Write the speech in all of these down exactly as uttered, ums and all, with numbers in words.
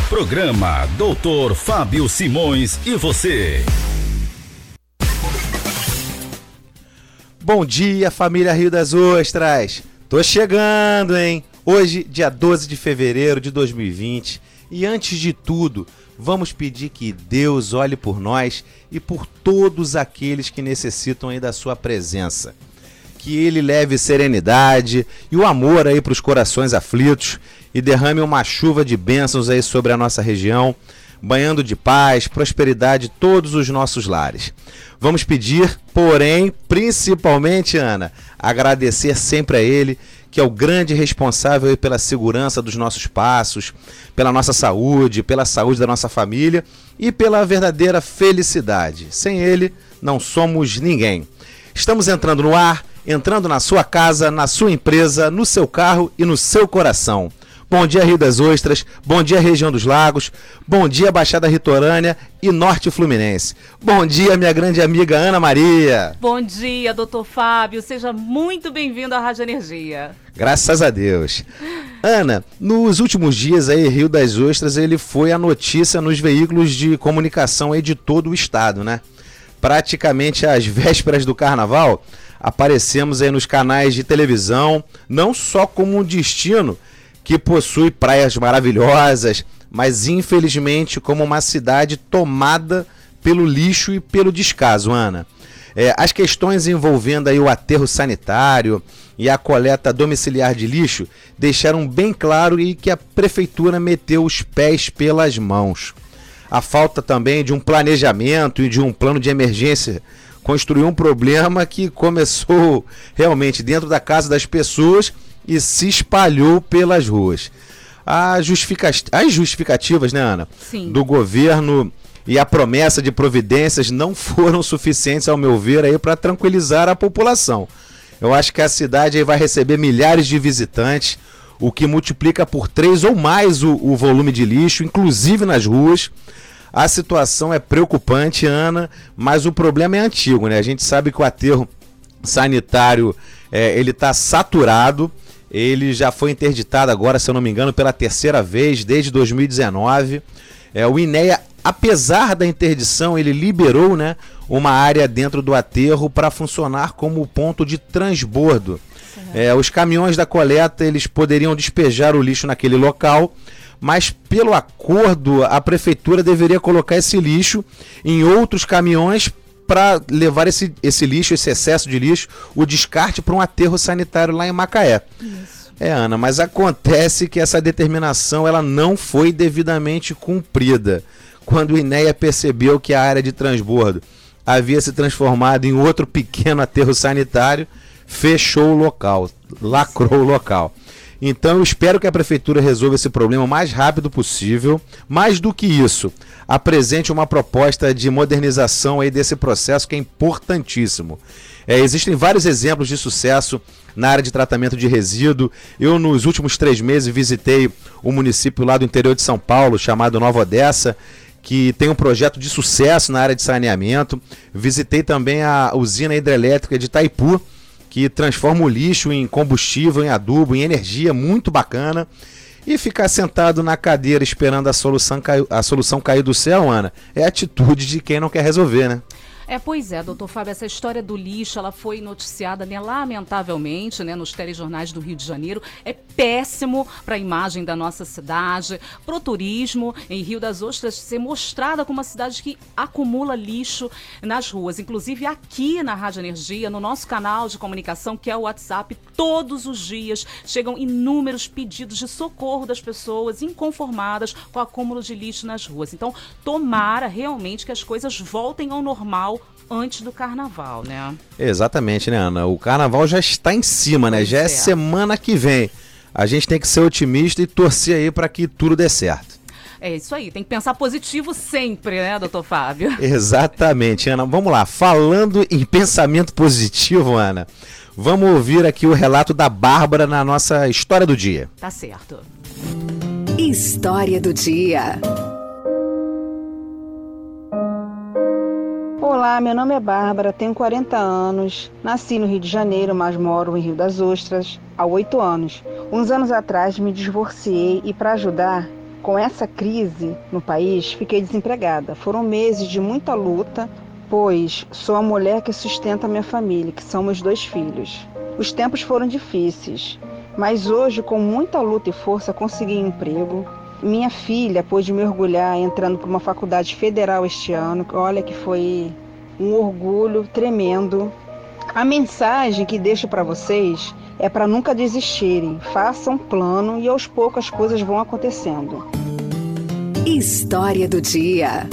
Programa doutor Fábio Simões e você. Bom dia, família Rio das Ostras. Tô chegando, hein? Hoje, dia doze de fevereiro de dois mil e vinte. E antes de tudo, vamos pedir que Deus olhe por nós e por todos aqueles que necessitam aí da sua presença. Que Ele leve serenidade e o amor aí para os corações aflitos e derrame uma chuva de bênçãos aí sobre a nossa região, banhando de paz, prosperidade todos os nossos lares. Vamos pedir, porém, principalmente, Ana, agradecer sempre a Ele, que é o grande responsável aí pela segurança dos nossos passos, pela nossa saúde, pela saúde da nossa família e pela verdadeira felicidade. Sem Ele, não somos ninguém. Estamos entrando no ar, entrando na sua casa, na sua empresa, no seu carro e no seu coração. Bom dia, Rio das Ostras, bom dia, região dos Lagos, bom dia, Baixada Litorânea e Norte Fluminense. Bom dia, minha grande amiga Ana Maria. Bom dia, doutor Fábio, seja muito bem-vindo à Rádio Energia. Graças a Deus. Ana, nos últimos dias aí, Rio das Ostras, ele foi a notícia nos veículos de comunicação aí de todo o estado, né? Praticamente às vésperas do carnaval, aparecemos aí nos canais de televisão, não só como um destino que possui praias maravilhosas, mas infelizmente como uma cidade tomada pelo lixo e pelo descaso, Ana. É, as questões envolvendo aí o aterro sanitário e a coleta domiciliar de lixo deixaram bem claro e que a prefeitura meteu os pés pelas mãos. A falta também de um planejamento e de um plano de emergência construiu um problema que começou realmente dentro da casa das pessoas e se espalhou pelas ruas. A justifica... As justificativas, né, Ana? Sim. Do governo e a promessa de providências não foram suficientes, ao meu ver, aí para tranquilizar a população. Eu acho que a cidade aí vai receber milhares de visitantes, o que multiplica por três ou mais o, o volume de lixo, inclusive nas ruas. A situação é preocupante, Ana, mas o problema é antigo, né? A gente sabe que o aterro sanitário é, ele está saturado. Ele já foi interditado agora, se eu não me engano, pela terceira vez, desde dois mil e dezenove. É, o INEA, apesar da interdição, ele liberou, né, uma área dentro do aterro para funcionar como ponto de transbordo. É, os caminhões da coleta eles poderiam despejar o lixo naquele local, mas pelo acordo a prefeitura deveria colocar esse lixo em outros caminhões para levar esse, esse lixo, esse excesso de lixo, o descarte para um aterro sanitário lá em Macaé. Isso. É, Ana, mas acontece que essa determinação ela não foi devidamente cumprida. Quando o INEA percebeu que a área de transbordo havia se transformado em outro pequeno aterro sanitário, fechou o local, lacrou o local. Então eu espero que a prefeitura resolva esse problema o mais rápido possível. Mais do que isso, apresente uma proposta de modernização aí desse processo que é importantíssimo. É, existem vários exemplos de sucesso na área de tratamento de resíduo. Eu, nos últimos três meses, visitei um município lá do interior de São Paulo, chamado Nova Odessa, que tem um projeto de sucesso na área de saneamento. Visitei também a usina hidrelétrica de Itaipu, que transforma o lixo em combustível, em adubo, em energia, muito bacana. E ficar sentado na cadeira esperando a solução, cair, a solução cair do céu, Ana, é atitude de quem não quer resolver, né? É, pois é, doutor Fábio, essa história do lixo, ela foi noticiada, né, lamentavelmente, né, nos telejornais do Rio de Janeiro. É péssimo para a imagem da nossa cidade, para o turismo em Rio das Ostras ser mostrada como uma cidade que acumula lixo nas ruas. Inclusive aqui na Rádio Energia, no nosso canal de comunicação, que é o WhatsApp, todos os dias chegam inúmeros pedidos de socorro das pessoas inconformadas com o acúmulo de lixo nas ruas. Então, tomara realmente que as coisas voltem ao normal antes do carnaval, né? Exatamente, né, Ana? O carnaval já está em cima, né? Pois já é, é semana que vem. A gente tem que ser otimista e torcer aí para que tudo dê certo. É isso aí, tem que pensar positivo sempre, né, doutor Fábio? Exatamente, Ana. Vamos lá, falando em pensamento positivo, Ana, vamos ouvir aqui o relato da Bárbara na nossa História do Dia. Tá certo. História do Dia. Olá, meu nome é Bárbara, tenho quarenta anos, nasci no Rio de Janeiro, mas moro em Rio das Ostras há oito anos. Uns anos atrás me divorciei e, para ajudar, Com essa crise no país, fiquei desempregada. Foram meses de muita luta, pois sou a mulher que sustenta a minha família, que são meus dois filhos. Os tempos foram difíceis, mas hoje, com muita luta e força, consegui um emprego. Minha filha pôde me orgulhar entrando para uma faculdade federal este ano. Olha que foi um orgulho tremendo. A mensagem que deixo para vocês é para nunca desistirem. Façam um plano e aos poucos as coisas vão acontecendo. História do dia.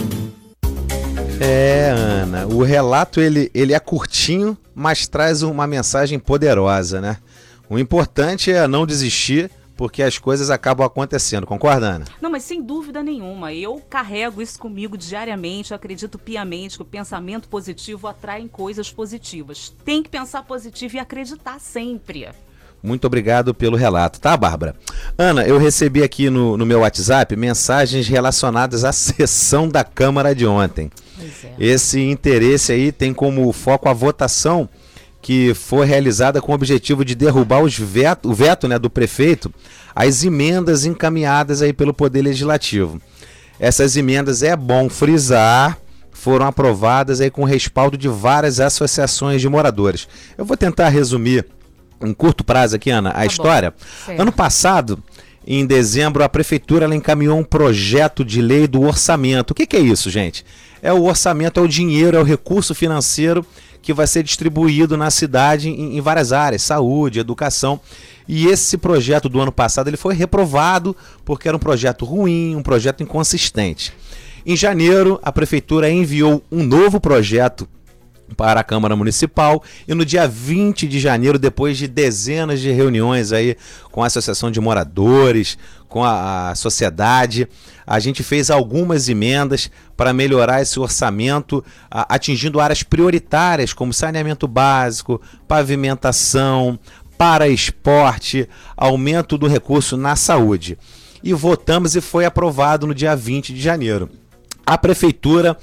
É, Ana, o relato ele, ele é curtinho, mas traz uma mensagem poderosa, né? O importante é não desistir, porque as coisas acabam acontecendo, concorda, Ana? Não, mas sem dúvida nenhuma, eu carrego isso comigo diariamente, eu acredito piamente que o pensamento positivo atrai coisas positivas. Tem que pensar positivo e acreditar sempre. Muito obrigado pelo relato, tá, Bárbara? Ana, eu recebi aqui no, no meu WhatsApp mensagens relacionadas à sessão da Câmara de ontem. Pois é. Esse interesse aí tem como foco a votação que foi realizada com o objetivo de derrubar os veto, o veto, né, do prefeito às emendas encaminhadas aí pelo Poder Legislativo. Essas emendas, é bom frisar, foram aprovadas aí com respaldo de várias associações de moradores. Eu vou tentar resumir em curto prazo aqui, Ana, a Tá história. Ano passado, em dezembro, a prefeitura ela encaminhou um projeto de lei do orçamento. O que, que é isso, gente? É o orçamento, é o dinheiro, é o recurso financeiro que vai ser distribuído na cidade em, em várias áreas, saúde, educação. E esse projeto do ano passado ele foi reprovado porque era um projeto ruim, um projeto inconsistente. Em janeiro, a prefeitura enviou um novo projeto para a Câmara Municipal e no dia vinte de janeiro, depois de dezenas de reuniões aí com a Associação de Moradores, com a, a sociedade, a gente fez algumas emendas para melhorar esse orçamento, a, atingindo áreas prioritárias como saneamento básico, pavimentação, para esporte, aumento do recurso na saúde. E votamos e foi aprovado no dia vinte de janeiro. A prefeitura,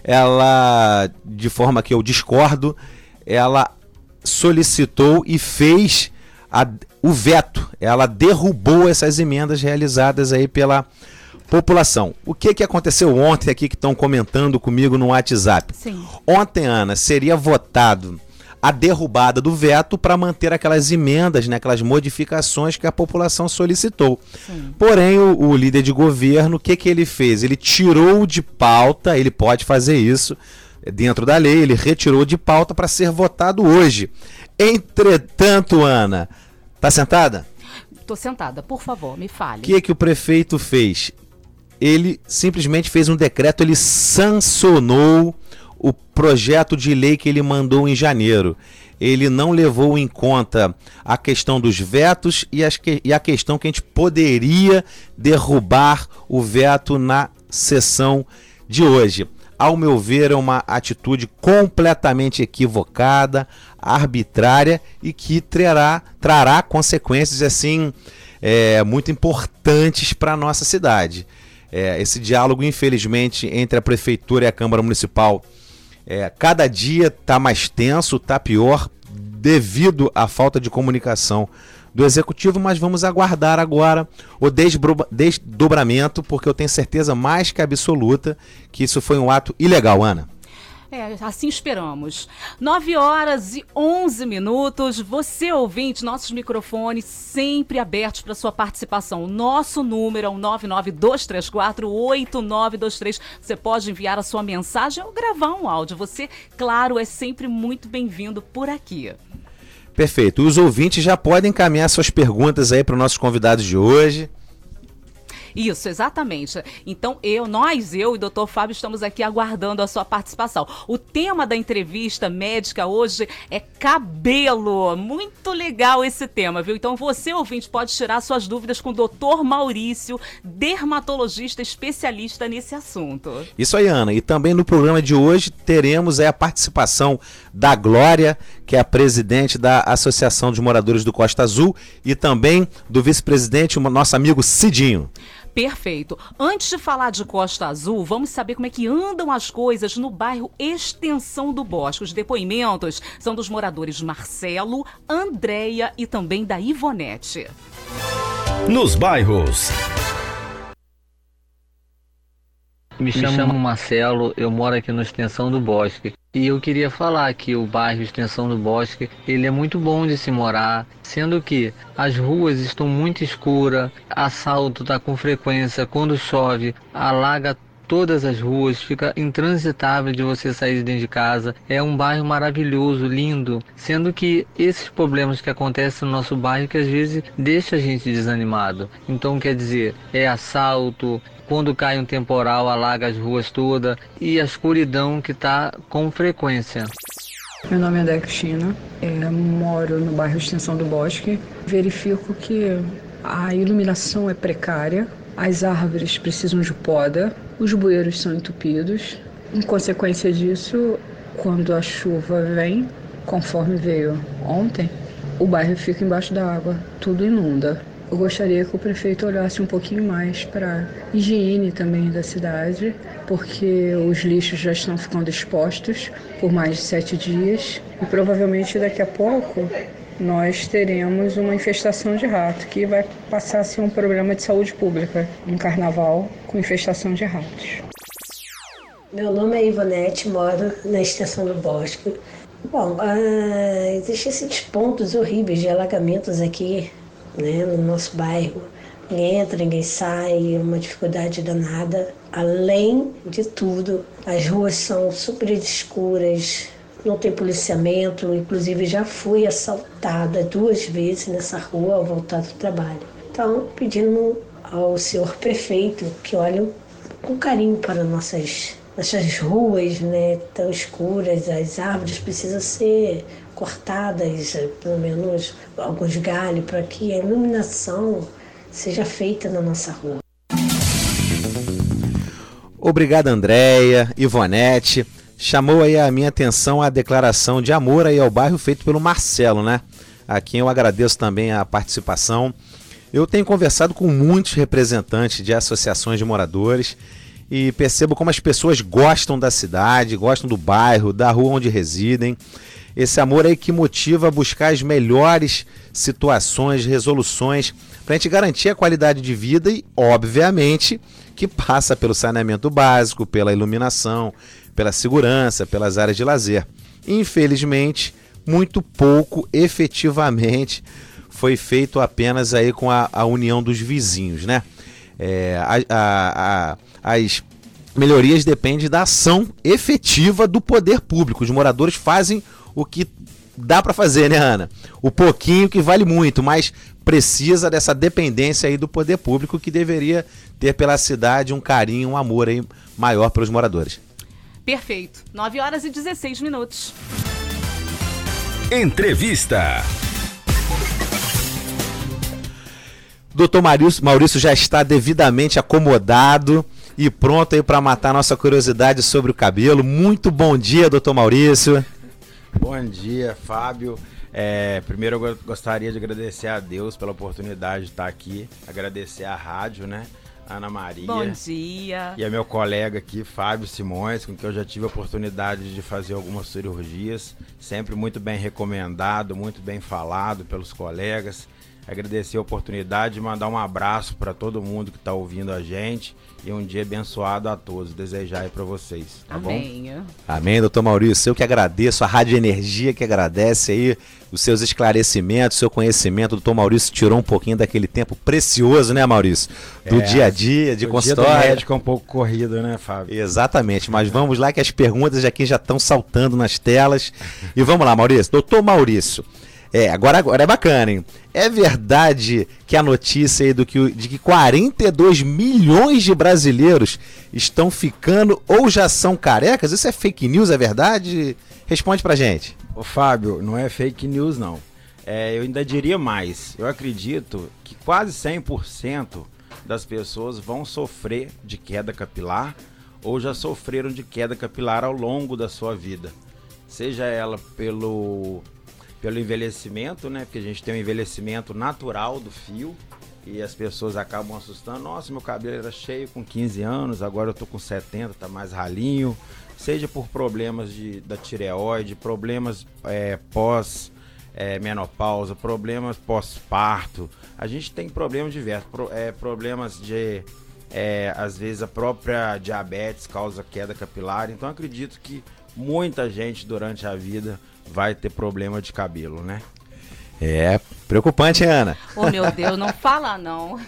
ela, de forma que eu discordo, ela solicitou e fez a, o veto. Ela derrubou essas emendas realizadas aí pela população. O que, que aconteceu ontem aqui que estão comentando comigo no WhatsApp? Sim. Ontem, Ana, seria votado a derrubada do veto para manter aquelas emendas, né, aquelas modificações que a população solicitou. Sim. Porém, o, o líder de governo, o que, que ele fez? Ele tirou de pauta, ele pode fazer isso dentro da lei, ele retirou de pauta para ser votado hoje. Entretanto, Ana, tá sentada? Tô sentada, por favor, me fale. O que, que o prefeito fez? Ele simplesmente fez um decreto, ele sancionou o projeto de lei que ele mandou em janeiro. Ele não levou em conta a questão dos vetos e, as que, e a questão que a gente poderia derrubar o veto na sessão de hoje. Ao meu ver, é uma atitude completamente equivocada, arbitrária e que trará, trará consequências assim, é, muito importantes para a nossa cidade. É, esse diálogo, infelizmente, entre a Prefeitura e a Câmara Municipal É, cada dia está mais tenso, está pior, devido à falta de comunicação do Executivo, mas vamos aguardar agora o desdobramento, porque eu tenho certeza mais que absoluta que isso foi um ato ilegal, Ana. É, assim esperamos. nove horas e onze minutos. Você, ouvinte, nossos microfones sempre abertos para sua participação. O nosso número é o nove nove dois três quatro oito nove dois três. Você pode enviar a sua mensagem ou gravar um áudio. Você, claro, é sempre muito bem-vindo por aqui. Perfeito. Os ouvintes já podem encaminhar suas perguntas aí para os nossos convidados de hoje. Isso, exatamente. Então, eu, nós, eu e o doutor Fábio estamos aqui aguardando a sua participação. O tema da entrevista médica hoje é cabelo. Muito legal esse tema, viu? Então, você, ouvinte, pode tirar suas dúvidas com o doutor Maurício, dermatologista especialista nesse assunto. Isso aí, Ana. E também no programa de hoje teremos aí a participação da Glória, que é a presidente da Associação de Moradores do Costa Azul, e também do vice-presidente, o nosso amigo Cidinho. Perfeito. Antes de falar de Costa Azul, vamos saber como é que andam as coisas no bairro Extensão do Bosque. Os depoimentos são dos moradores Marcelo, Andréia e também da Ivonete. Nos bairros. Me chamo Marcelo, eu moro aqui na Extensão do Bosque. E eu queria falar que o bairro Extensão do Bosque, ele é muito bom de se morar, sendo que as ruas estão muito escuras, assalto está com frequência, quando chove, alaga todas as ruas, fica intransitável de você sair de dentro de casa. É um bairro maravilhoso, lindo, sendo que esses problemas que acontecem no nosso bairro que às vezes deixa a gente desanimado. Então, quer dizer, é assalto, quando cai um temporal alaga as ruas todas e a escuridão que está com frequência. Meu nome é André Cristina, é, moro no bairro Extensão do Bosque. Verifico que a iluminação é precária, as árvores precisam de poda, os bueiros são entupidos. Em consequência disso, quando a chuva vem, conforme veio ontem, o bairro fica embaixo da água, tudo inunda. Eu gostaria que o prefeito olhasse um pouquinho mais para a higiene também da cidade, porque os lixos já estão ficando expostos por mais de sete dias e provavelmente daqui a pouco nós teremos uma infestação de rato, que vai passar a ser um problema de saúde pública, um carnaval com infestação de ratos. Meu nome é Ivonete, moro na Extensão do Bosque. Bom, ah, existem esses pontos horríveis de alagamentos aqui, né, no nosso bairro. Ninguém entra, ninguém sai, é uma dificuldade danada. Além de tudo, as ruas são super escuras, não tem policiamento, inclusive já fui assaltada duas vezes nessa rua ao voltar do trabalho. Então, pedindo ao senhor prefeito que olhe com carinho para nossas, nossas ruas, né, tão escuras, as árvores precisam ser cortadas, pelo menos alguns galhos, para que a iluminação seja feita na nossa rua. Obrigado, Andréia, Ivonete. Chamou aí a minha atenção a declaração de amor aí ao bairro feito pelo Marcelo, né? A quem eu agradeço também a participação. Eu tenho conversado com muitos representantes de associações de moradores e percebo como as pessoas gostam da cidade, gostam do bairro, da rua onde residem. Esse amor aí que motiva a buscar as melhores situações, resoluções, para a gente garantir a qualidade de vida e, obviamente, que passa pelo saneamento básico, pela iluminação, pela segurança, pelas áreas de lazer. Infelizmente, muito pouco efetivamente foi feito apenas aí com a, a união dos vizinhos, né? É, a, a, a, as melhorias dependem da ação efetiva do poder público. Os moradores fazem o que dá para fazer, né, Ana? O pouquinho que vale muito, mas precisa dessa dependência aí do poder público, que deveria ter pela cidade um carinho, um amor aí maior pelos moradores. Perfeito. nove horas e dezesseis minutos. Entrevista. Doutor Maurício, Maurício já está devidamente acomodado e pronto aí para matar nossa curiosidade sobre o cabelo. Muito bom dia, doutor Maurício. Bom dia, Fábio. É, primeiro eu gostaria de agradecer a Deus pela oportunidade de estar aqui, agradecer à rádio, né? Ana Maria. Bom dia. E a meu colega aqui, Fábio Simões, com quem eu já tive a oportunidade de fazer algumas cirurgias, sempre muito bem recomendado, muito bem falado pelos colegas. Agradecer a oportunidade de mandar um abraço para todo mundo que está ouvindo a gente e um dia abençoado a todos, desejar aí para vocês, tá Amém. bom? Amém, doutor Maurício. Eu que agradeço, a Rádio Energia que agradece aí os seus esclarecimentos, seu conhecimento. O doutor Maurício tirou um pouquinho daquele tempo precioso, né, Maurício? Do é, dia a dia, de consultório. O dia do médico é um pouco corrido, né, Fábio? Exatamente, mas vamos lá que as perguntas aqui já estão saltando nas telas. E vamos lá, Maurício. Doutor Maurício, é, agora, agora é bacana, hein? É verdade que a notícia aí do que, de que quarenta e dois milhões de brasileiros estão ficando ou já são carecas? Isso é fake news, é verdade? Responde pra gente. Ô Fábio, não é fake news não. É, eu ainda diria mais. Eu acredito que quase cem por cento das pessoas vão sofrer de queda capilar ou já sofreram de queda capilar ao longo da sua vida. Seja ela pelo... pelo envelhecimento, né? Porque a gente tem um envelhecimento natural do fio e as pessoas acabam assustando. Nossa, meu cabelo era cheio com quinze anos, agora eu tô com setenta, tá mais ralinho. Seja por problemas de, da tireoide, problemas é, pós é, menopausa, problemas pós-parto. A gente tem problemas diversos, pro, é, problemas de é, às vezes a própria diabetes causa queda capilar, então acredito que muita gente durante a vida vai ter problema de cabelo, né? É preocupante, hein, Ana? Oh, meu Deus, não fala não.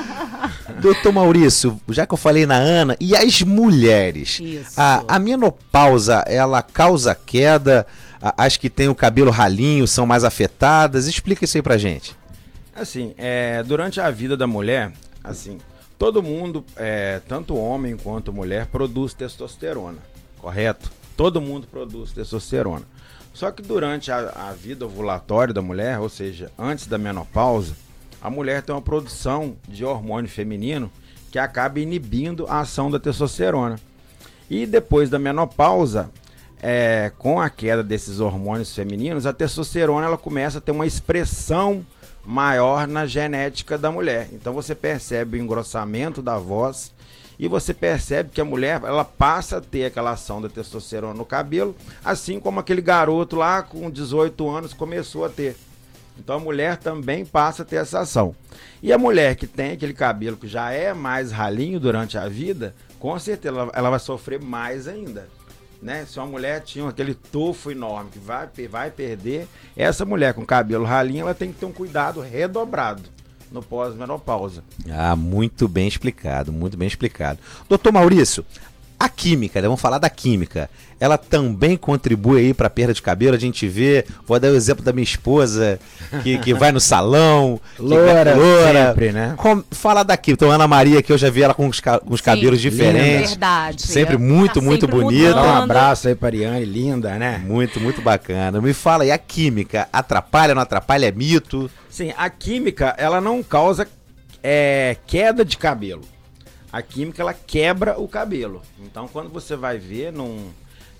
Doutor Maurício, já que eu falei na Ana, e as mulheres? Isso. A, a menopausa, ela causa queda? A, as que têm o cabelo ralinho são mais afetadas? Explica isso aí pra gente. Assim, é, durante a vida da mulher, assim, todo mundo, é, tanto homem quanto mulher, produz testosterona, correto? Todo mundo produz testosterona. Só que durante a, a vida ovulatória da mulher, ou seja, antes da menopausa, a mulher tem uma produção de hormônio feminino que acaba inibindo a ação da testosterona. E depois da menopausa, é, com a queda desses hormônios femininos, a testosterona ela começa a ter uma expressão maior na genética da mulher. Então você percebe o engrossamento da voz e você percebe que a mulher ela passa a ter aquela ação da testosterona no cabelo, assim como aquele garoto lá com dezoito anos começou a ter. Então a mulher também passa a ter essa ação. E a mulher que tem aquele cabelo que já é mais ralinho durante a vida, com certeza ela, ela vai sofrer mais ainda. Né? Se uma mulher tinha aquele tufo enorme que vai, vai perder, essa mulher com cabelo ralinho ela tem que ter um cuidado redobrado no pós-menopausa. Ah, muito bem explicado, muito bem explicado. Doutor Maurício, a química, né? Vamos falar da química, ela também contribui aí para a perda de cabelo? A gente vê, vou dar o exemplo da minha esposa, que, que vai no salão, loura, loura sempre, né? Com, fala da química, então Ana Maria, que eu já vi ela com os, ca, com os cabelos Sim, diferentes. Verdade. Sempre é, muito, tá muito sempre bonita. Dá um mudando. abraço aí para Ariane, linda, né? Muito, muito bacana. Me fala aí, a química atrapalha, não atrapalha? É mito? Sim, a química, ela não causa é, queda de cabelo. A química, ela quebra o cabelo. Então, quando você vai ver, num,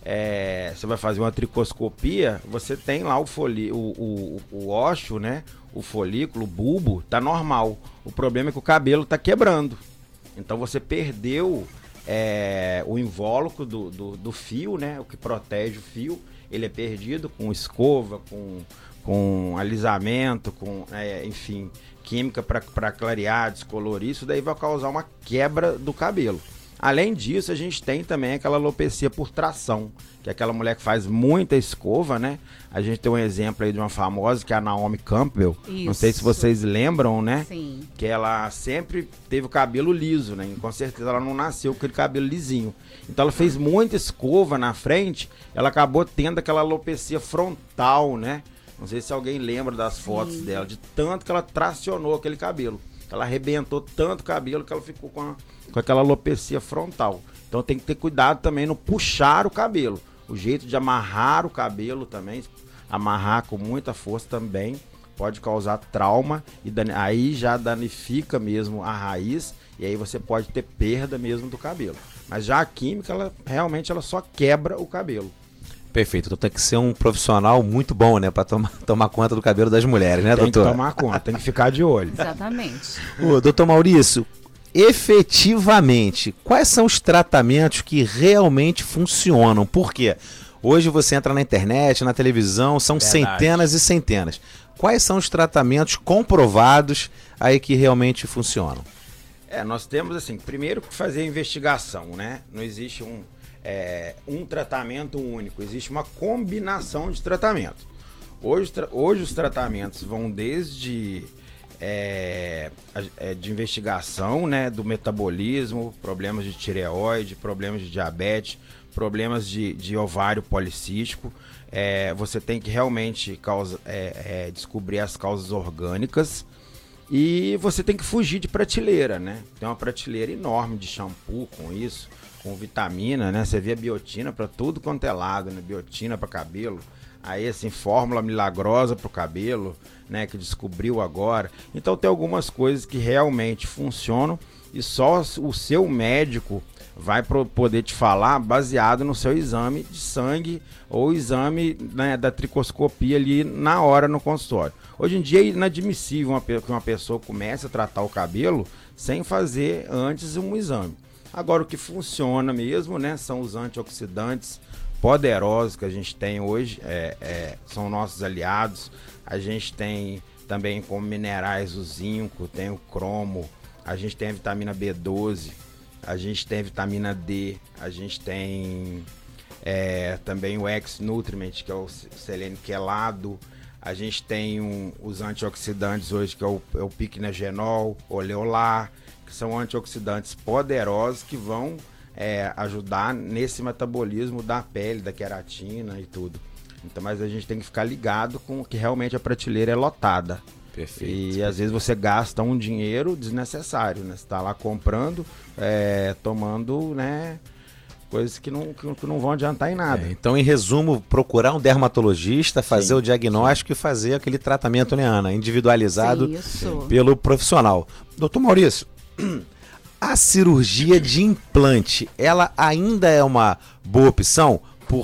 é, você vai fazer uma tricoscopia, você tem lá o, foli, o, o, o ósseo, né? O folículo, o bulbo, tá normal. O problema é que o cabelo tá quebrando. Então, você perdeu é, o invólucro do, do, do fio, né? O que protege o fio. Ele é perdido com escova, com... com alisamento, com, é, enfim, química para clarear, descolorir, isso daí vai causar uma quebra do cabelo. Além disso, a gente tem também aquela alopecia por tração, que é aquela mulher que faz muita escova, né? A gente tem um exemplo aí de uma famosa, que é a Naomi Campbell. Isso. Não sei se vocês lembram, né? Sim. Que ela sempre teve o cabelo liso, né? E com certeza ela não nasceu com aquele cabelo lisinho. Então ela fez muita escova na frente, ela acabou tendo aquela alopecia frontal, né? Não sei se alguém lembra das fotos Sim. dela, de tanto que ela tracionou aquele cabelo. Ela arrebentou tanto o cabelo que ela ficou com, a, com aquela alopecia frontal. Então tem que ter cuidado também no puxar o cabelo. O jeito de amarrar o cabelo também, amarrar com muita força também, pode causar trauma. E dan- aí já danifica mesmo a raiz e aí você pode ter perda mesmo do cabelo. Mas já a química, ela realmente ela só quebra o cabelo. Perfeito, então tem que ser um profissional muito bom, né, para tomar, tomar conta do cabelo das mulheres, né, tem doutor? Tem que tomar conta, tem que ficar de olho. Exatamente. Ô, doutor Maurício, efetivamente, quais são os tratamentos que realmente funcionam? Por quê? Hoje você entra na internet, na televisão, são Verdade. centenas e centenas. Quais são os tratamentos comprovados aí que realmente funcionam? É, nós temos assim, primeiro que fazer a investigação, né? Não existe um É, um tratamento único, existe uma combinação de tratamento. Hoje, tra- hoje os tratamentos vão desde é, a, de investigação, né, do metabolismo, problemas de tireoide, problemas de diabetes, problemas de, de ovário policístico. É, você tem que realmente causa, é, é, descobrir as causas orgânicas e você tem que fugir de prateleira, né? Tem uma prateleira enorme de shampoo com isso, com vitamina, né? Você vê a biotina para tudo quanto é lado, né? Biotina para cabelo, aí assim, fórmula milagrosa para o cabelo, né? Que descobriu agora. Então tem algumas coisas que realmente funcionam e só o seu médico vai pro, poder te falar baseado no seu exame de sangue ou exame, né, da tricoscopia ali na hora no consultório. Hoje em dia é inadmissível uma, que uma pessoa comece a tratar o cabelo sem fazer antes um exame. Agora o que funciona mesmo, né, são os antioxidantes poderosos que a gente tem hoje, é, é, são nossos aliados. A gente tem também como minerais o zinco, tem o cromo, a gente tem a vitamina B doze, a gente tem a vitamina D, a gente tem é, também o X-Nutriment, que é o selênio quelado, a gente tem um, os antioxidantes hoje, que é o, é o Pycnogenol, Oleolar, que são antioxidantes poderosos que vão é, ajudar nesse metabolismo da pele, da queratina e tudo. Então, mas a gente tem que ficar ligado com que realmente a prateleira é lotada. Perfeito. E perfeito. às vezes você gasta um dinheiro desnecessário, né? Você está lá comprando, é, tomando, né, coisas que não, que, que não vão adiantar em nada. É, então, em resumo, procurar um dermatologista, fazer Sim, o diagnóstico sim. e fazer aquele tratamento, né, Ana? Individualizado Isso. pelo profissional. Doutor Maurício, a cirurgia de implante, ela ainda é uma boa opção?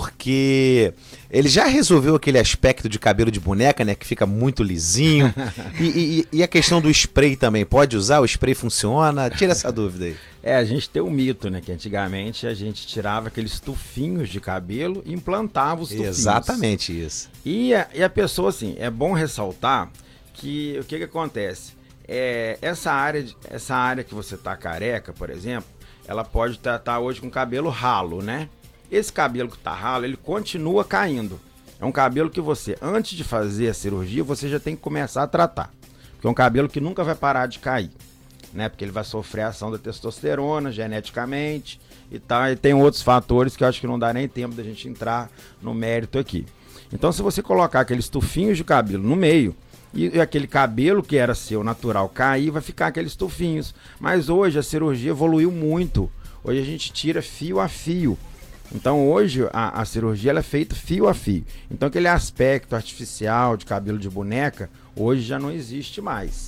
Porque ele já resolveu aquele aspecto de cabelo de boneca, né? Que fica muito lisinho. e, e, e a questão do spray também, pode usar? O spray funciona? Tira essa dúvida aí. É, a gente tem um mito, né? Que antigamente a gente tirava aqueles tufinhos de cabelo e implantava os tufinhos. Exatamente isso. E a, e a pessoa, assim, é bom ressaltar que o que que acontece? É, essa, área, de- essa área que você tá careca, por exemplo, ela pode estar tá, tá hoje com cabelo ralo, né? Esse cabelo que tá ralo, ele continua caindo. É um cabelo que você, antes de fazer a cirurgia, você já tem que começar a tratar. Porque é um cabelo que nunca vai parar de cair, né? Porque ele vai sofrer a ação da testosterona geneticamente e tal. E tem outros fatores que eu acho que não dá nem tempo da gente entrar no mérito aqui. Então, se você colocar aqueles tufinhos de cabelo no meio e, e aquele cabelo que era seu natural cair, vai ficar aqueles tufinhos. Mas hoje a cirurgia evoluiu muito. Hoje a gente tira fio a fio. Então hoje a, a cirurgia ela é feita fio a fio. Então aquele aspecto artificial de cabelo de boneca, hoje já não existe mais.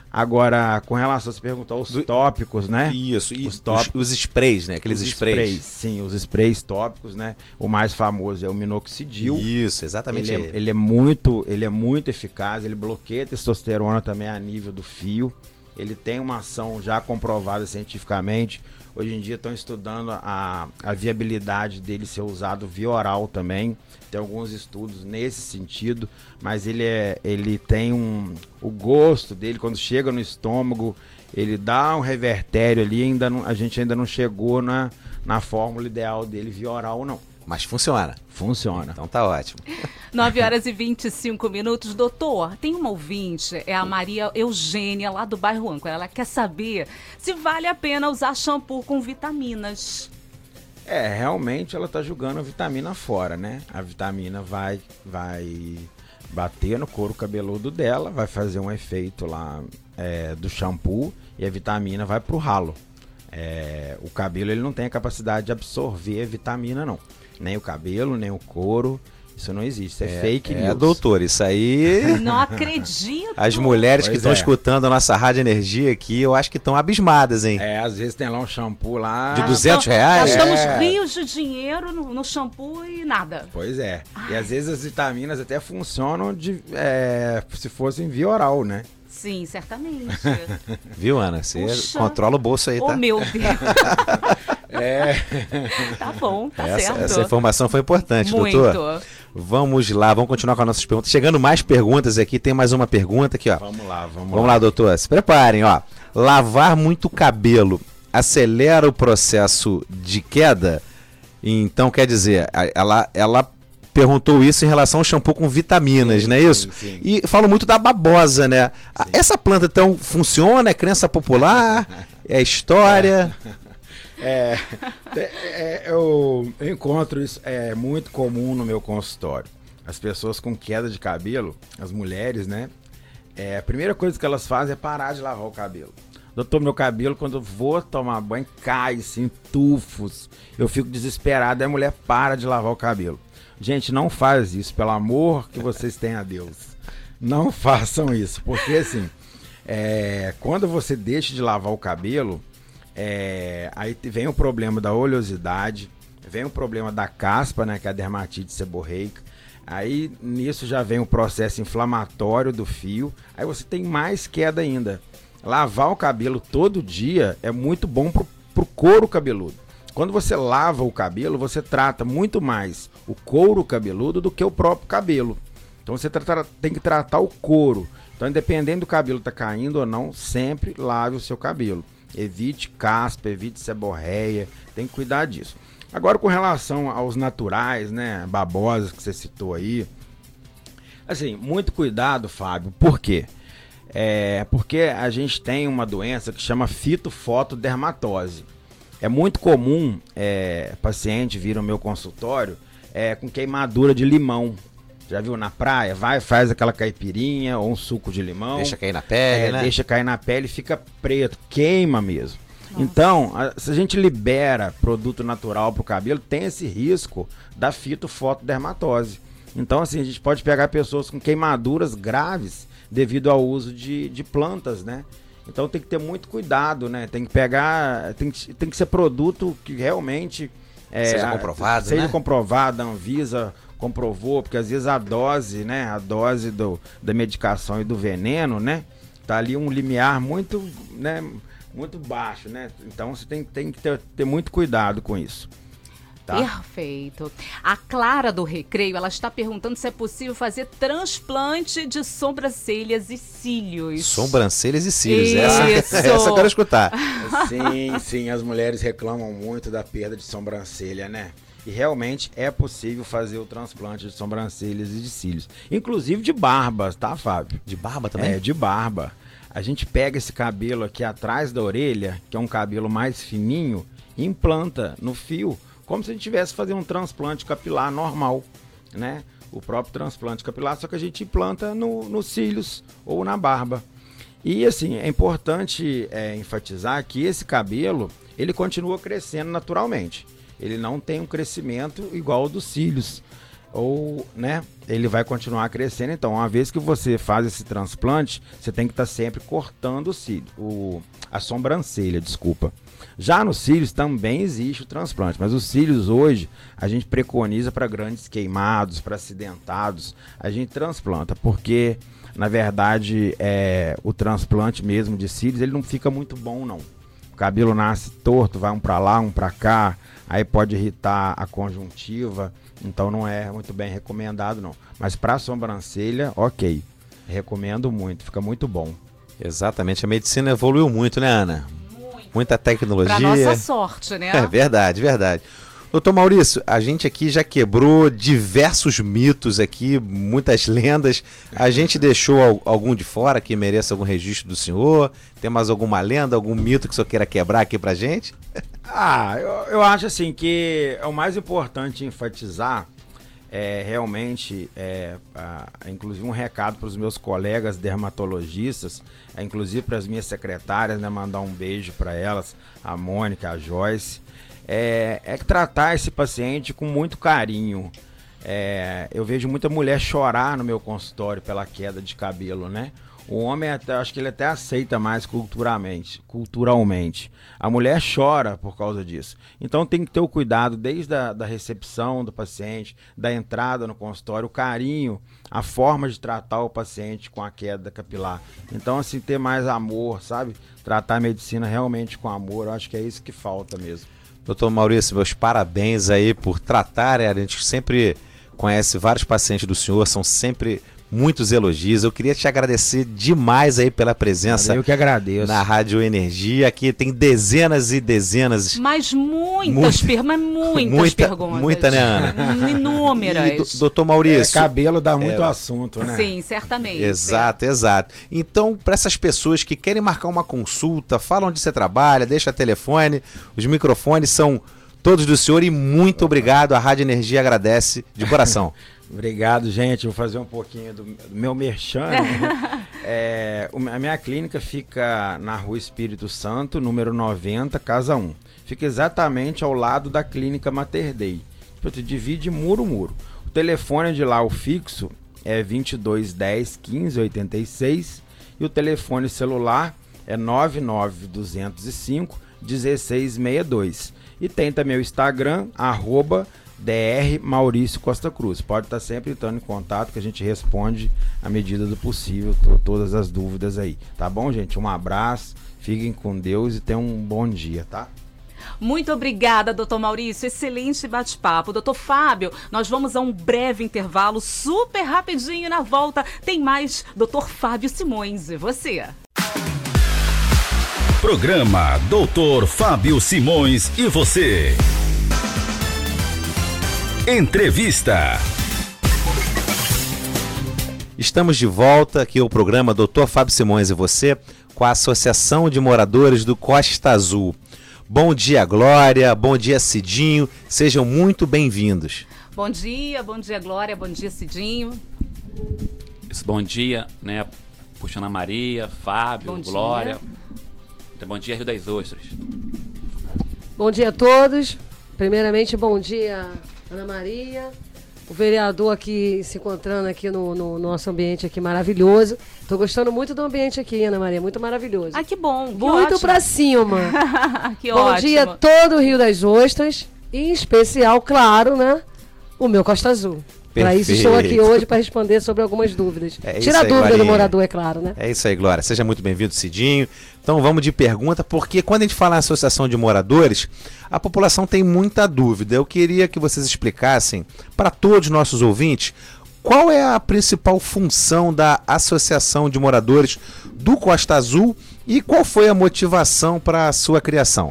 Agora, com relação a se perguntar os Do- tópicos, né? Isso, e Os os, tópicos. os sprays, né? Aqueles Os sprays. Sim, os sprays tópicos, né? O mais famoso é o minoxidil. Isso, exatamente. Ele é, ele é muito, ele é muito eficaz, ele bloqueia a testosterona também a nível do fio. Ele tem uma ação já comprovada cientificamente. Hoje em dia estão estudando a, a viabilidade dele ser usado via oral também. Tem alguns estudos nesse sentido, mas ele, é, ele tem um, o gosto dele, quando chega no estômago, ele dá um revertério ali, ainda não, a gente ainda não chegou na, na fórmula ideal dele via oral, não. Mas funciona. Funciona. Então tá ótimo. nove horas e vinte e cinco minutos. Doutor, tem uma ouvinte, é a Maria Eugênia, lá do bairro Âncora. Ela quer saber se vale a pena usar shampoo com vitaminas. É, realmente ela tá jogando a vitamina fora, né? A vitamina vai, vai bater no couro cabeludo dela, vai fazer um efeito lá é, do shampoo e a vitamina vai pro ralo. É, o cabelo ele não tem a capacidade de absorver a vitamina, não. Nem o cabelo, nem o couro. Isso não existe, isso é, fake É, news. doutor, isso aí. Não acredito. As mulheres que Pois estão é. escutando a nossa Rádio Energia aqui, eu acho que estão abismadas, hein? É, às vezes tem lá um shampoo lá. De duzentos reais? Gastamos É. rios de dinheiro no, no shampoo e nada. Pois é. E às vezes as vitaminas até funcionam de, é, se fossem via oral, né? Sim, certamente. Viu, Ana? Você Puxa. controla o bolso aí, Oh, tá? meu Deus. É. Tá bom, tá essa, certo. essa informação foi importante, Muito. doutor. Vamos lá, vamos continuar com as nossas perguntas. Chegando mais perguntas aqui, tem mais uma pergunta aqui, ó. Vamos lá, vamos, Vamos lá, doutor. Se preparem, ó. Lavar muito cabelo acelera o processo de queda? Então, quer dizer, a- ela, ela perguntou isso em relação ao shampoo com vitaminas, Sim, não é isso? sim, sim. E falo muito da babosa, né? A- Essa planta, então, funciona? É crença popular? É história? É, é, é, eu, eu encontro isso, é muito comum no meu consultório. As pessoas com queda de cabelo, as mulheres, né? É, a primeira coisa que elas fazem é parar de lavar o cabelo. Doutor, meu cabelo, quando eu vou tomar banho, cai, assim, tufos. Eu fico desesperado, e a mulher para de lavar o cabelo. Gente, não faz isso, pelo amor que vocês têm a Deus. Não façam isso, porque assim, é, quando você deixa de lavar o cabelo, é, aí te- vem o problema da oleosidade, vem o problema da caspa, né, que é a dermatite seborreica. Aí nisso já vem o processo inflamatório do fio, aí você tem mais queda ainda. Lavar o cabelo todo dia é muito bom pro, pro couro cabeludo. Quando você lava o cabelo, você trata muito mais o couro cabeludo do que o próprio cabelo. Então você trata- tem que tratar o couro. Então, independente do cabelo tá caindo ou não, sempre lave o seu cabelo. Evite caspa, evite seborreia, tem que cuidar disso. Agora, com relação aos naturais, né, babosas que você citou aí, assim, muito cuidado, Fábio. Por quê? É porque a gente tem uma doença que chama fitofotodermatose. É muito comum é, paciente vir ao meu consultório é, com queimadura de limão. Já viu na praia? Vai, faz aquela caipirinha ou um suco de limão. Deixa cair na pele, é, né? Deixa cair na pele e fica preto, queima mesmo. Nossa. Então, a, se a gente libera produto natural pro cabelo, tem esse risco da fitofotodermatose. Então, assim, a gente pode pegar pessoas com queimaduras graves devido ao uso de, de plantas, né? Então tem que ter muito cuidado, né? Tem que pegar, tem que, tem que ser produto que realmente é, seja comprovado, seja né? comprovado, a Anvisa comprovou, porque às vezes a dose, né? A dose do, da medicação e do veneno, né? Tá ali um limiar muito, né? Muito baixo, né? Então você tem, tem que ter, ter muito cuidado com isso. Tá? Perfeito. A Clara do Recreio, ela está perguntando se é possível fazer transplante de sobrancelhas e cílios. Sobrancelhas e cílios, Isso. essa, essa eu quero escutar. Sim, sim, as mulheres reclamam muito da perda de sobrancelha, né? E realmente é possível fazer o transplante de sobrancelhas e de cílios. Inclusive de barba, tá, Fábio? De barba também? É, de barba. A gente pega esse cabelo aqui atrás da orelha, que é um cabelo mais fininho, e implanta no fio, como se a gente tivesse fazendo um transplante capilar normal, né? O próprio transplante capilar, só que a gente implanta no, nos cílios ou na barba. E assim, é importante é, enfatizar que esse cabelo, ele continua crescendo naturalmente. Ele não tem um crescimento igual ao dos cílios. Ou, né, ele vai continuar crescendo. Então, uma vez que você faz esse transplante, você tem que estar sempre cortando o cílio, o, a sobrancelha, desculpa. Já nos cílios também existe o transplante, mas os cílios hoje a gente preconiza para grandes queimados, para acidentados, a gente transplanta, porque na verdade é, o transplante mesmo de cílios ele não fica muito bom não. O cabelo nasce torto, vai um para lá, um para cá, aí pode irritar a conjuntiva, então não é muito bem recomendado não. Mas para sobrancelha, ok, recomendo muito, fica muito bom. Exatamente, a medicina evoluiu muito, né, Ana? Muita tecnologia. Pra nossa sorte, né? É verdade, verdade. Doutor Maurício, a gente aqui já quebrou diversos mitos aqui, muitas lendas. A gente deixou algum de fora que mereça algum registro do senhor? Tem mais alguma lenda, algum mito que o senhor queira quebrar aqui pra gente? Ah, eu, eu acho assim que é o mais importante enfatizar é realmente, é, a, inclusive um recado para os meus colegas dermatologistas, é, inclusive para as minhas secretárias, né, mandar um beijo para elas, a Mônica, a Joyce, é, é tratar esse paciente com muito carinho. É, eu vejo muita mulher chorar no meu consultório pela queda de cabelo, né? O homem, até, acho que ele até aceita mais culturalmente, culturalmente. A mulher chora por causa disso. Então tem que ter o cuidado desde a da recepção do paciente, da entrada no consultório, o carinho, a forma de tratar o paciente com a queda capilar. Então, assim, ter mais amor, sabe? Tratar a medicina realmente com amor, eu acho que é isso que falta mesmo. Doutor Maurício, meus parabéns aí por tratar, a gente sempre conhece vários pacientes do senhor, são sempre muitos elogios. Eu queria te agradecer demais aí pela presença. Eu que agradeço. Na Rádio Energia. Aqui tem dezenas e dezenas. Mas muitas, per mas muitas muita, perguntas. Muita, né, Ana? Inúmeras. E, doutor Maurício. É, cabelo dá muito é, assunto, né? Sim, certamente. Exato, é. exato. Então, para essas pessoas que querem marcar uma consulta, falam onde você trabalha, deixa telefone, os microfones são todos do senhor e muito obrigado. A Rádio Energia agradece de coração. Obrigado, gente. Vou fazer um pouquinho do, do meu merchan. Né? É, a minha clínica fica na Rua Espírito Santo, número noventa, casa um. Fica exatamente ao lado da Clínica Mater Dei. Divide muro muro. O telefone de lá, o fixo, é vinte e dois, dez, quinze, oitenta e seis. E o telefone celular é nove nove dois zero cinco, um seis seis dois. E tem também o Instagram, arroba Dr Maurício Costa Cruz. Pode estar sempre entrando em contato que a gente responde à medida do possível todas as dúvidas aí. Tá bom, gente? Um abraço, fiquem com Deus e tenham um bom dia, tá? Muito obrigada, doutor Maurício. Excelente bate-papo. Doutor Fábio, nós vamos a um breve intervalo, super rapidinho. Na volta tem mais doutor Fábio Simões. E você? Programa doutor Fábio Simões e você. Entrevista. Estamos de volta aqui ao programa doutor Fábio Simões e você, com a Associação de Moradores do Costa Azul. Bom dia, Glória. Bom dia, Cidinho. Sejam muito bem-vindos. Bom dia, bom dia, Glória. Bom dia, Cidinho. Esse bom dia, né? Puxando a Maria, Fábio, Bom Glória. dia. Bom dia, Rio das Ostras. Bom dia a todos. Primeiramente, bom dia, Ana Maria. O vereador aqui se encontrando aqui no, no nosso ambiente aqui maravilhoso. Tô gostando muito do ambiente aqui, Ana Maria, muito maravilhoso. Ah, que bom, que muito ótimo. Pra cima. Que bom ótimo. dia a todo o Rio das Ostras, e em especial, claro, né, o meu Costa Azul. Para isso estou aqui hoje para responder sobre algumas dúvidas. É Tira a aí, dúvida Glorinha. do morador, é claro, né? É isso aí, Glória. Seja muito bem-vindo, Cidinho. Então vamos de pergunta, porque quando a gente fala em associação de moradores, a população tem muita dúvida. Eu queria que vocês explicassem para todos os nossos ouvintes qual é a principal função da Associação de Moradores do Costa Azul e qual foi a motivação para a sua criação.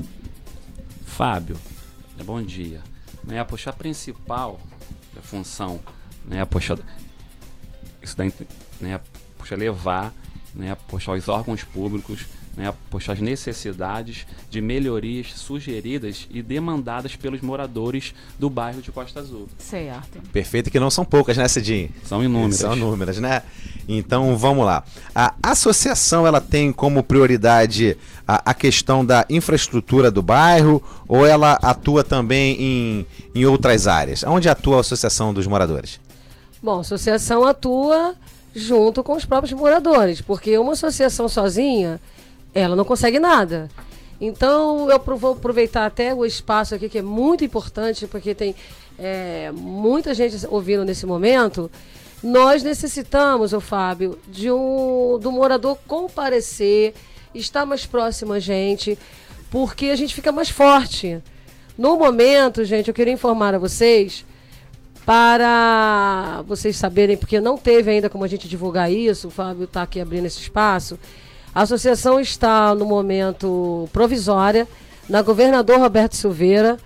Fábio, bom dia. Né, poxa, a principal função, né, poxa, isso daí, né, poxa, levar, né, poxa, aos órgãos públicos, né, poxa, as necessidades de melhorias sugeridas e demandadas pelos moradores do bairro de Costa Azul. Certo. Perfeito, que não são poucas, né, Cidinho? São inúmeras. São inúmeras, né? Então vamos lá. A associação, ela tem como prioridade a, a questão da infraestrutura do bairro ou ela atua também em, em outras áreas? Onde atua a Associação dos Moradores? Bom, a associação atua junto com os próprios moradores, porque uma associação sozinha, ela não consegue nada. Então, eu vou aproveitar até o espaço aqui, que é muito importante, porque tem é, muita gente ouvindo nesse momento. Nós necessitamos, ô Fábio, de um, do morador comparecer, estar mais próximo a gente, porque a gente fica mais forte. No momento, gente, eu queria informar a vocês, para vocês saberem, porque não teve ainda como a gente divulgar isso, o Fábio está aqui abrindo esse espaço. A associação está, no momento, provisória, na Governador Roberto Silveira,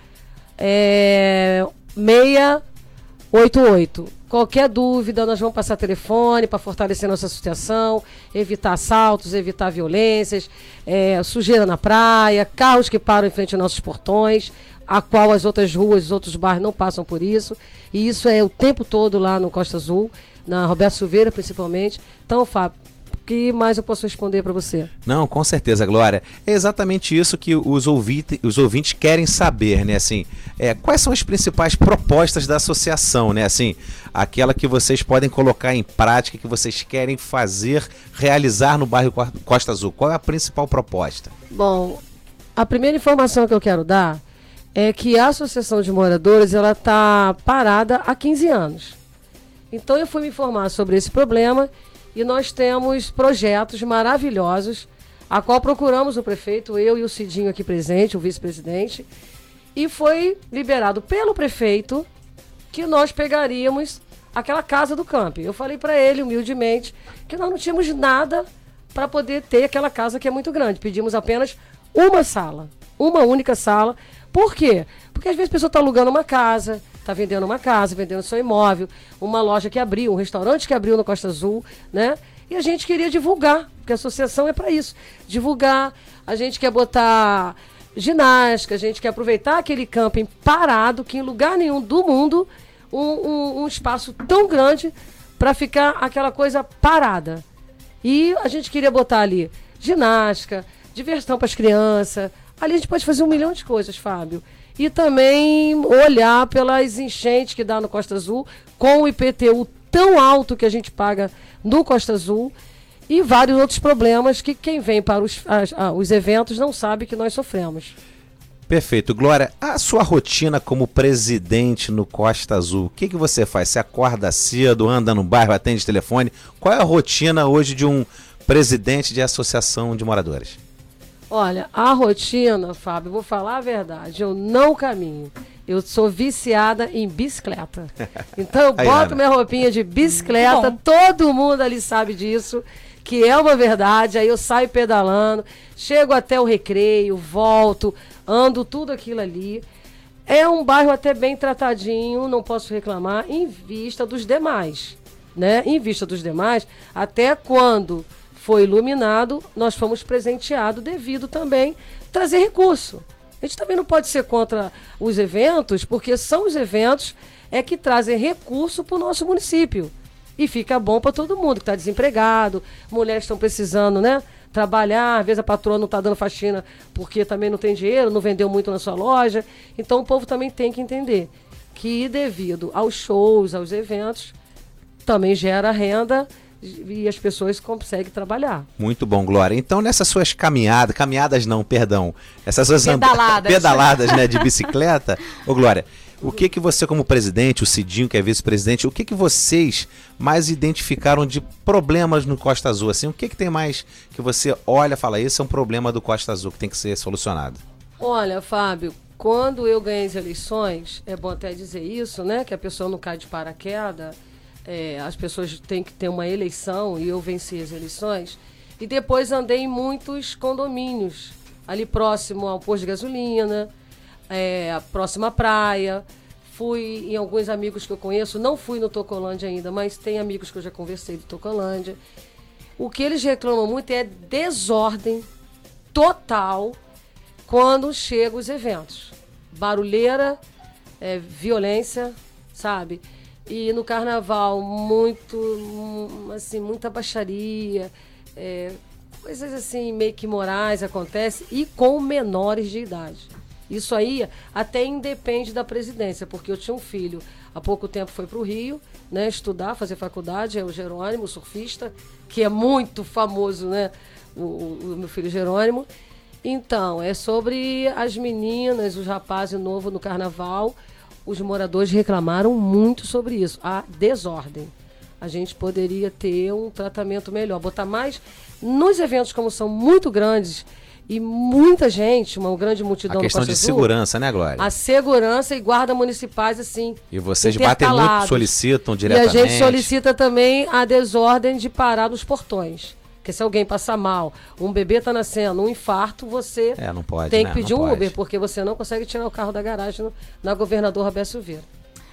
é, seiscentos e oitenta e oito. Qualquer dúvida, nós vamos passar telefone para fortalecer nossa associação, evitar assaltos, evitar violências, é, sujeira na praia, carros que param em frente aos nossos portões, a qual as outras ruas, os outros bairros não passam por isso. E isso é o tempo todo lá no Costa Azul, na Roberto Silveira principalmente. Então, Fábio, o que mais eu posso responder para você? Não, com certeza, Glória. É exatamente isso que os, ouvinte, os ouvintes querem saber, né? Assim, é, quais são as principais propostas da associação, né? Assim, aquela que vocês podem colocar em prática, que vocês querem fazer, realizar no bairro Costa Azul. Qual é a principal proposta? Bom, a primeira informação que eu quero dar é que a Associação de Moradores, ela está parada há quinze anos. Então eu fui me informar sobre esse problema e nós temos projetos maravilhosos, a qual procuramos o prefeito, eu e o Cidinho aqui presente, o vice-presidente, e foi liberado pelo prefeito que nós pegaríamos aquela casa do camp. Eu falei para ele, humildemente, que nós não tínhamos nada para poder ter aquela casa que é muito grande. Pedimos apenas uma sala, uma única sala. Por quê? Porque às vezes a pessoa está alugando uma casa, está vendendo uma casa, vendendo seu imóvel, uma loja que abriu, um restaurante que abriu no Costa Azul, né? E a gente queria divulgar, porque a associação é para isso, divulgar. A gente quer botar ginástica, a gente quer aproveitar aquele camping parado, que em lugar nenhum do mundo, um, um, um espaço tão grande para ficar aquela coisa parada. E a gente queria botar ali ginástica, diversão para as crianças. Ali a gente pode fazer um milhão de coisas, Fábio. E também olhar pelas enchentes que dá no Costa Azul, com o I P T U tão alto que a gente paga no Costa Azul, e vários outros problemas que quem vem para os, as, ah, os eventos não sabe que nós sofremos. Perfeito. Glória, a sua rotina como presidente no Costa Azul, o que, que você faz? Você acorda cedo, anda no bairro, atende telefone? Qual é a rotina hoje de um presidente de associação de moradores? Olha, a rotina, Fábio, eu vou falar a verdade, eu não caminho. Eu sou viciada em bicicleta. Então eu Aí, boto Ana. minha roupinha de bicicleta, todo mundo ali sabe disso, que é uma verdade. Aí eu saio pedalando, chego até o recreio, volto, ando tudo aquilo ali. É um bairro até bem tratadinho, não posso reclamar, em vista dos demais, né? Em vista dos demais, até quando foi iluminado, nós fomos presenteados devido também trazer recurso. A gente também não pode ser contra os eventos, porque são os eventos é que trazem recurso para o nosso município. E fica bom para todo mundo que está desempregado, mulheres estão precisando, né, trabalhar, às vezes a patroa não está dando faxina porque também não tem dinheiro, não vendeu muito na sua loja. Então o povo também tem que entender que devido aos shows, aos eventos, também gera renda e as pessoas conseguem trabalhar. Muito bom, Glória. Então, nessas suas caminhadas, caminhadas não, perdão, essas suas and- Pedaladas. pedaladas, né, de bicicleta, ô Glória, o que que você como presidente, o Cidinho que é vice-presidente, o que que vocês mais identificaram de problemas no Costa Azul? Assim, o que que tem mais que você olha e fala, esse é um problema do Costa Azul que tem que ser solucionado? Olha, Fábio, quando eu ganhei as eleições, é bom até dizer isso, né, que a pessoa não cai de paraquedas. É, as pessoas têm que ter uma eleição e eu venci as eleições. E depois andei em muitos condomínios, ali próximo ao posto de gasolina, é, próximo à praia. Fui em alguns amigos que eu conheço, não fui no Tocolândia ainda, mas tem amigos que eu já conversei do Tocolândia. O que eles reclamam muito é desordem total quando chegam os eventos. Barulheira, é, violência, sabe? E no carnaval, muito, assim, muita baixaria, é, coisas assim, meio que morais acontecem, e com menores de idade. Isso aí até independe da presidência, porque eu tinha um filho, há pouco tempo foi para o Rio, né, estudar, fazer faculdade, é o Jerônimo, o surfista, que é muito famoso, né, o, o, o meu filho Jerônimo. Então, é sobre as meninas, os rapazes novos no carnaval. Os moradores reclamaram muito sobre isso, a desordem. A gente poderia ter um tratamento melhor, botar mais nos eventos, como são muito grandes e muita gente, uma grande multidão. A questão no Costa de Azul, segurança, né, Glória? A segurança e guarda municipais, assim, E vocês batem muito, solicitam e diretamente. a gente solicita também a desordem de parar nos portões. Porque se alguém passar mal, um bebê está nascendo, um infarto, você É, não pode, tem né? que pedir Não um pode. Uber, porque você não consegue tirar o carro da garagem no, na Governador Roberto Silveira.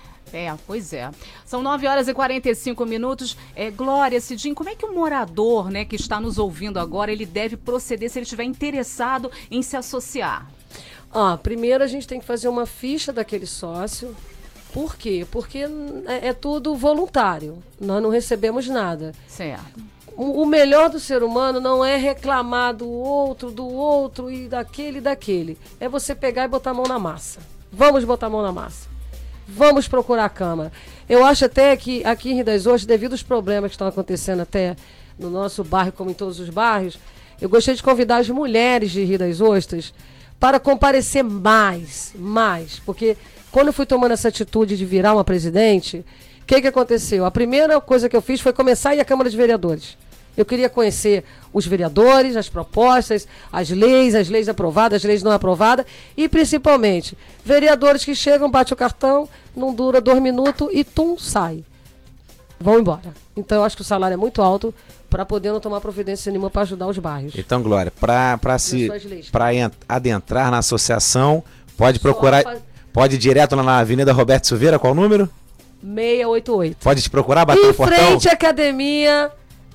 É, pois é. São nove horas e quarenta e cinco minutos. É, Glória, Cidinho, como é que o morador, né, que está nos ouvindo agora, ele deve proceder se ele estiver interessado em se associar? Ah, primeiro a gente tem que fazer uma ficha daquele sócio. Por quê? Porque é, é tudo voluntário. Nós não recebemos nada. Certo. O, o melhor do ser humano não é reclamar do outro, do outro e daquele e daquele. É você pegar e botar a mão na massa. Vamos botar a mão na massa. Vamos procurar a Câmara. Eu acho até que aqui em Rio das Ostras, devido aos problemas que estão acontecendo até no nosso bairro, como em todos os bairros, eu gostaria de convidar as mulheres de Rio das Ostras para comparecer mais, mais. Porque quando eu fui tomando essa atitude de virar uma presidente, o que, que aconteceu? A primeira coisa que eu fiz foi começar a ir à Câmara de Vereadores. Eu queria conhecer os vereadores, as propostas, as leis, as leis aprovadas, as leis não aprovadas e, principalmente, vereadores que chegam, bate o cartão, não dura dois minutos e, tum, sai. Vão embora. Então, eu acho que o salário é muito alto para poder não tomar providência nenhuma para ajudar os bairros. Então, Glória, para se suas leis. para adentrar na associação, pode procurar, fa- pode ir direto lá na Avenida Roberto Silveira, qual o número? seiscentos e oitenta e oito. Pode te procurar, bater Em no portão? frente à academia,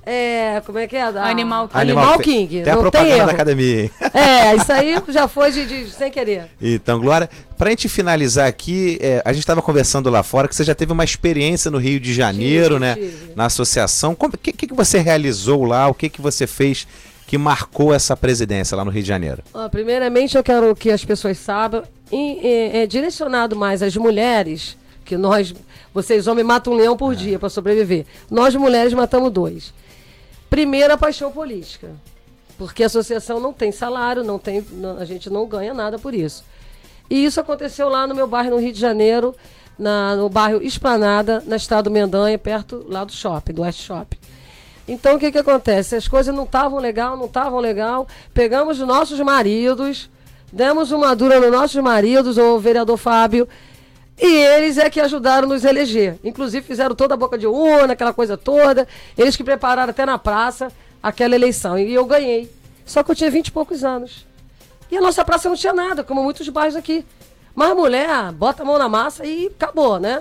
é, como é que é? Da- Animal King. Animal King. Tem a não propaganda tem da erro. academia. É, isso aí já foi de, de- sem querer. Então, Glória, pra gente finalizar aqui, é, a gente estava conversando lá fora que você já teve uma experiência no Rio de Janeiro, Tive, né? tive. Na associação. O que, que, que você realizou lá? O que, que você fez que marcou essa presidência lá no Rio de Janeiro? Ó, primeiramente, eu quero que as pessoas saibam, e, é, é direcionado mais às mulheres, que nós, vocês homens matam um leão por dia para sobreviver. Nós mulheres matamos dois. Primeiro, a paixão política. Porque a associação não tem salário, não tem, não- a gente não ganha nada por isso. E isso aconteceu lá no meu bairro, no Rio de Janeiro, na- no bairro Esplanada, na Estrada do Mendanha, perto lá do shopping, do West Shopping. Então, o que que acontece? As coisas não estavam legal, não estavam legal. Pegamos os nossos maridos, demos uma dura nos nossos maridos, o vereador Fábio, e eles é que ajudaram a nos eleger. Inclusive, fizeram toda a boca de urna, aquela coisa toda. Eles que prepararam até na praça aquela eleição. E eu ganhei. Só que eu tinha vinte e poucos anos. E a nossa praça não tinha nada, como muitos bairros aqui. Mas a mulher bota a mão na massa e acabou, né?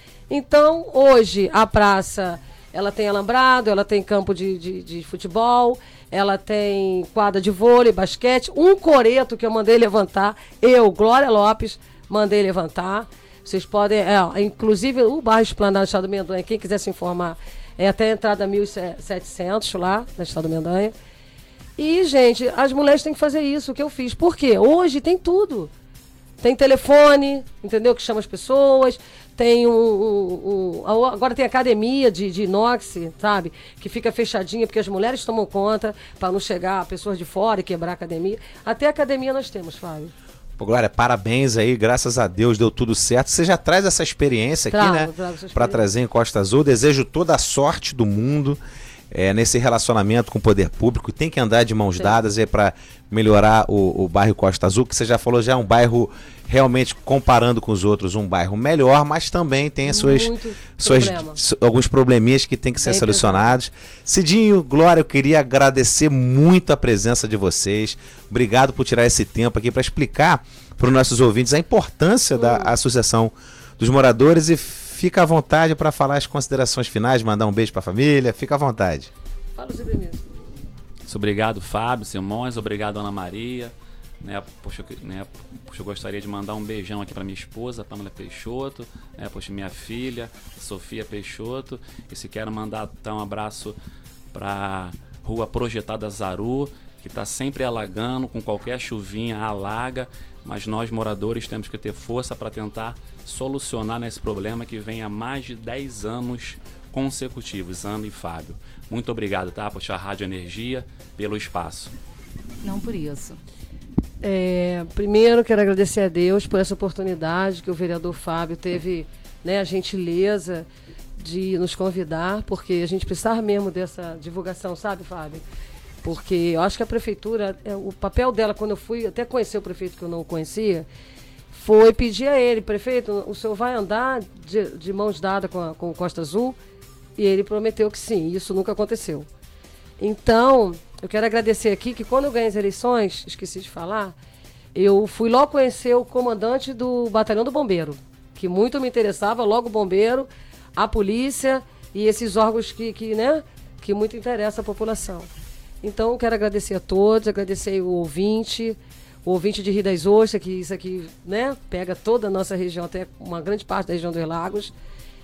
Então, hoje, a praça, ela tem alambrado, ela tem campo de, de, de futebol, ela tem quadra de vôlei, basquete, um coreto que eu mandei levantar, eu, Glória Lopes, mandei levantar. Vocês podem, é, inclusive o bairro Esplanada Estado do Mendanha, quem quiser se informar, é até a entrada mil e setecentos lá, na Estado do Mendanha. E, gente, as mulheres têm que fazer isso, o que eu fiz. Por quê? Hoje tem tudo. Tem telefone, entendeu? Que chama as pessoas. Tem um... um, um agora tem academia de, de inox, sabe? Que fica fechadinha, porque as mulheres tomam conta para não chegar pessoas de fora e quebrar a academia. Até a academia nós temos, Fábio. Pô, Glória, parabéns aí, graças a Deus deu tudo certo. Você já traz essa experiência aqui, trago, né? Trago para trazer em Costa Azul. Desejo toda a sorte do mundo é, nesse relacionamento com o poder público. Tem que andar de mãos Sim. dadas é, para melhorar o, o bairro Costa Azul, que você já falou, já é um bairro realmente, comparando com os outros, um bairro melhor, mas também tem as suas, suas problema. alguns probleminhas que tem que ser é solucionados. Cidinho, Glória, eu queria agradecer muito a presença de vocês. Obrigado por tirar esse tempo aqui para explicar para os nossos ouvintes a importância hum. da Associação dos Moradores, e fica à vontade para falar as considerações finais, mandar um beijo para a família, fica à vontade. Fala o primeiro. Obrigado, Fábio Simões, obrigado, Ana Maria. Né, poxa, né, poxa, eu gostaria de mandar um beijão aqui para minha esposa, Pamela Peixoto, né, poxa, minha filha, Sofia Peixoto, e se quero mandar tá, um abraço para Rua Projetada Zaru, que está sempre alagando, com qualquer chuvinha alaga, mas nós moradores temos que ter força para tentar solucionar nesse problema que vem há mais de dez anos consecutivos, Ana e Fábio. Muito obrigado, tá, poxa, a Rádio Energia, pelo espaço. Não por isso. É, primeiro, quero agradecer a Deus por essa oportunidade que o vereador Fábio teve, né, a gentileza de nos convidar, porque a gente precisava mesmo dessa divulgação, sabe, Fábio? Porque eu acho que a prefeitura, é, o papel dela, quando eu fui até conhecer o prefeito que eu não conhecia, foi pedir a ele, prefeito, o senhor vai andar de, de mãos dadas com, a, com o Costa Azul? E ele prometeu que sim, isso nunca aconteceu. Então, eu quero agradecer aqui que quando eu ganhei as eleições, esqueci de falar, eu fui logo conhecer o comandante do Batalhão do Bombeiro, que muito me interessava, logo o bombeiro, a polícia e esses órgãos que, que, né, que muito interessam a população. Então, eu quero agradecer a todos, agradecer o ouvinte, o ouvinte de Rio das Ostras, que isso aqui, né, pega toda a nossa região, até uma grande parte da região dos Lagos.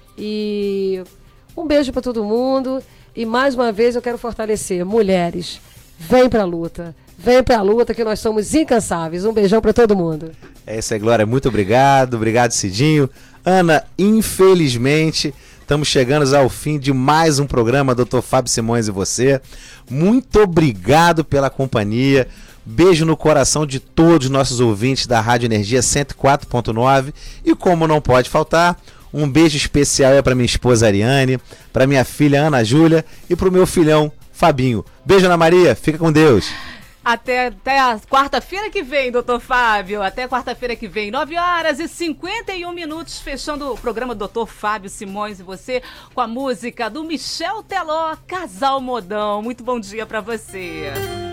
E um beijo para todo mundo. E mais uma vez eu quero fortalecer, mulheres, vem pra luta, vem pra luta que nós somos incansáveis. Um beijão pra todo mundo. É isso aí, Glória, muito obrigado, obrigado, Cidinho. Ana, infelizmente, estamos chegando ao fim de mais um programa, doutor Fábio Simões e você. Muito obrigado pela companhia, beijo no coração de todos os nossos ouvintes da Rádio Energia cento e quatro ponto nove, e como não pode faltar, um beijo especial é para minha esposa Ariane, para minha filha Ana Júlia e para o meu filhão Fabinho. Beijo, Ana Maria, fica com Deus. Até, até a quarta-feira que vem, doutor Fábio. Até quarta-feira que vem, nove horas e cinquenta e um minutos, fechando o programa doutor Fábio Simões e você com a música do Michel Teló, Casal Modão. Muito bom dia para você.